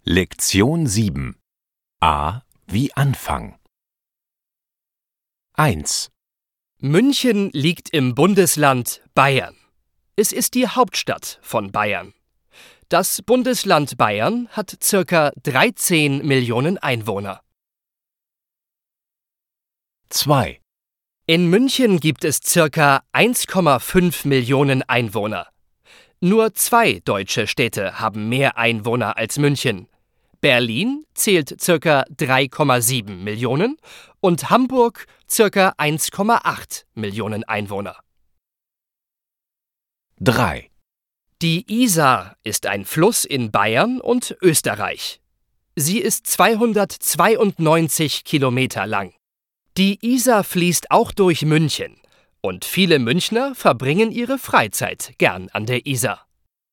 Lektion 7 A wie Anfang 1. München liegt im Bundesland Bayern. Es ist die Hauptstadt von Bayern. Das Bundesland Bayern hat ca. 13 Millionen Einwohner. 2. In München gibt es ca. 1,5 Millionen Einwohner. Nur 2 deutsche Städte haben mehr Einwohner als München. Berlin zählt ca. 3,7 Millionen und Hamburg ca. 1,8 Millionen Einwohner. 3. Die Isar ist ein Fluss in Bayern und Österreich. Sie ist 292 Kilometer lang. Die Isar fließt auch durch München und viele Münchner verbringen ihre Freizeit gern an der Isar.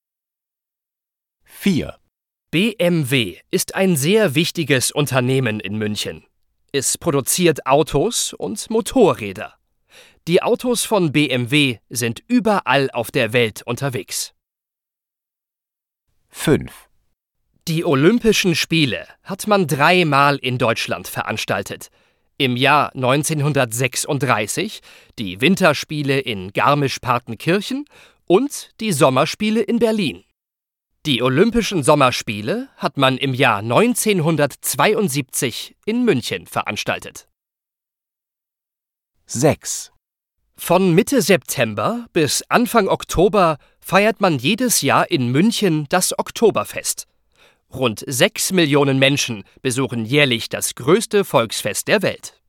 4. BMW ist ein sehr wichtiges Unternehmen in München. Es produziert Autos und Motorräder. Die Autos von BMW sind überall auf der Welt unterwegs. 5. Die Olympischen Spiele hat man 3-mal in Deutschland veranstaltet. Im Jahr 1936 die Winterspiele in Garmisch-Partenkirchen und die Sommerspiele in Berlin. Die Olympischen Sommerspiele hat man im Jahr 1972 in München veranstaltet. 6. Von Mitte September bis Anfang Oktober feiert man jedes Jahr in München das Oktoberfest. Rund 6 Millionen Menschen besuchen jährlich das größte Volksfest der Welt.